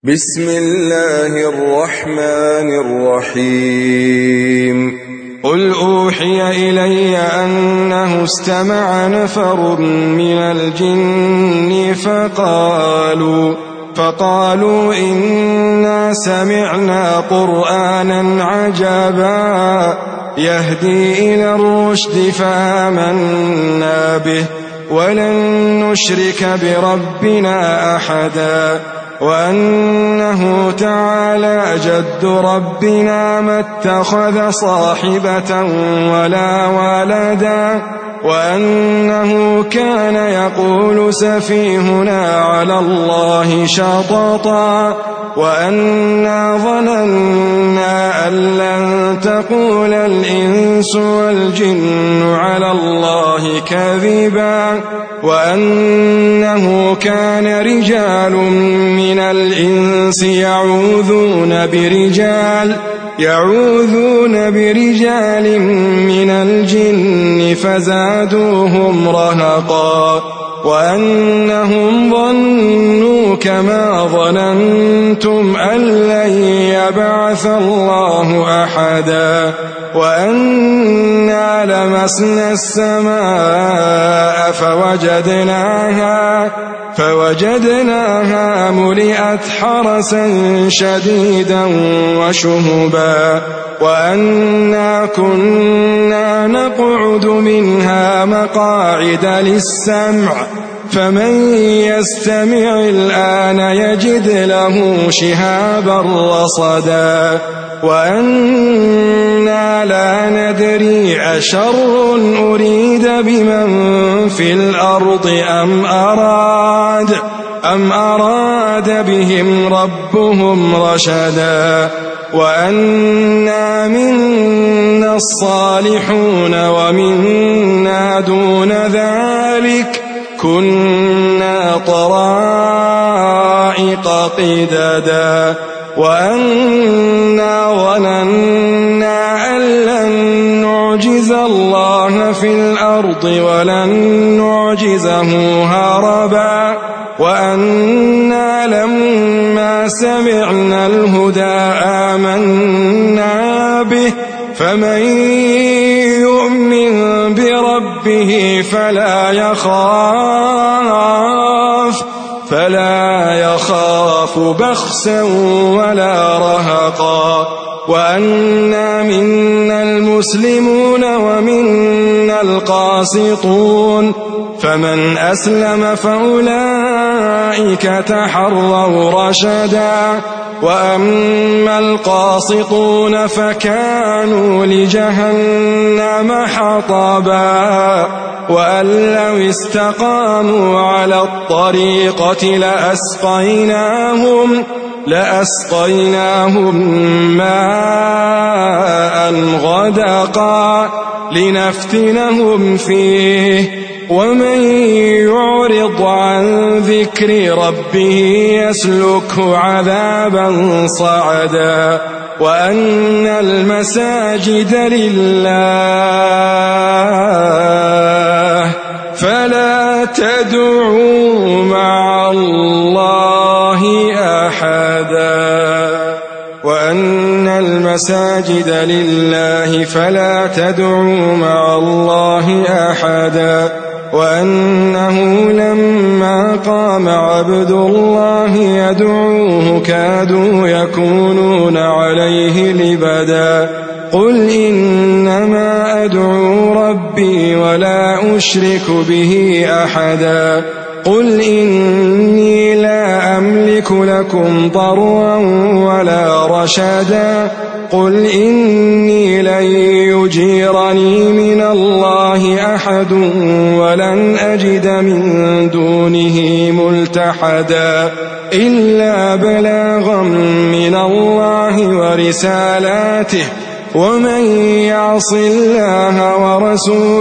بسم الله الرحمن الرحيم قل أوحي إلي أنه استمع نفر من الجن فقالوا إنا سمعنا قرآنا عجبا يهدي إلى الرشد فآمنا به ولن نشرك بربنا أحدا وأنه تعالى جد ربنا ما اتخذ صاحبة ولا ولدا وأنه كان يقول سفيهنا على الله شططا وأنا ظننا أن لن تقول الإنس والجن على الله كذبا وأنه كان رجال من الإنس يعوذون برجال من الجن فزادوهم رهقا وأنهم ظنوا كما ظننتم أن لن يبعث الله أحدا وأنا لمسنا السماء فوجدناها ملئت حرسا شديدا وشهبا وأنا كنا نقعد منها مقاعد للسمع فمن يستمع الآن يجد له شهابا رصدا وأنا لا ندري أشر أريد بمن في الأرض أم أراد بهم ربهم رشدا وأنا منا الصالحون ومنا دون ذلك كنا طرائق قددا وأنا ظننا أن لن نعجز الله في الأرض ولن نعجزه هربا وأنا لما سمعنا الهدى آمنا به فمن يؤمن بربه فلا يخاف بخسا ولا رهقا وأنا منا المسلمون ومنا القاسطون فمن أسلم فأولئك تحروا رشدا وأما القاسطون فكانوا لجهنم حطبا وأن لو استقاموا على الطريقة لأسقيناهم ماء غدقا لنفتنهم فيه ومن يعرض عن ذكر ربه يسلكه عذابا صعدا وأن المساجد لله فلا تدعوا مع الله أحدا وأن المساجد لله فلا تدعوا مع الله أحدا وأنه لما قام عبد الله يدعوه كادوا يكونون عليه لبدا قل إنما أدعو ربي ولا أشرك به أحدا قل إني لا أملك لكم ضرا ولا رشدا قل إني لن يجيرني من الله أحد ولن أجد من دونه ملتحدا إلا بلاغا من الله ورسالاته ومن يعص الله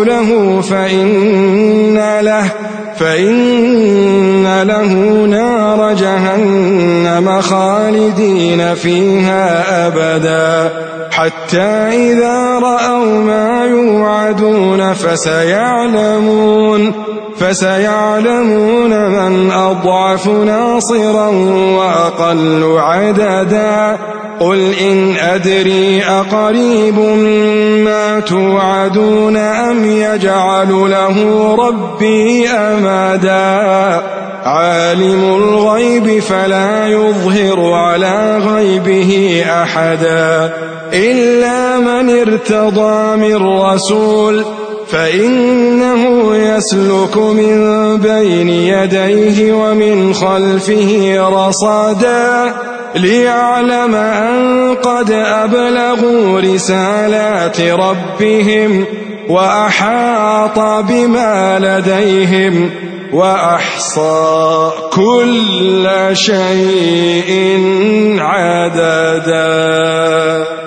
ورسوله فإن له نار نار جهنم خالدين فيها أبدا حتى إذا رأوا ما يوعدون فسيعلمون من أضعف ناصرا وأقل عددا قل إن أدري أقريب ما توعدون أم يجعل له ربي أمدا عالم الغيب فلا يظهر على غيبه أحدا إلا من ارتضى من رسول فإنه يسلك من بين يديه ومن خلفه رصدا ليعلم أن قد أبلغوا رسالات ربهم وأحاط بما لديهم وأحصى كل شيء عددا.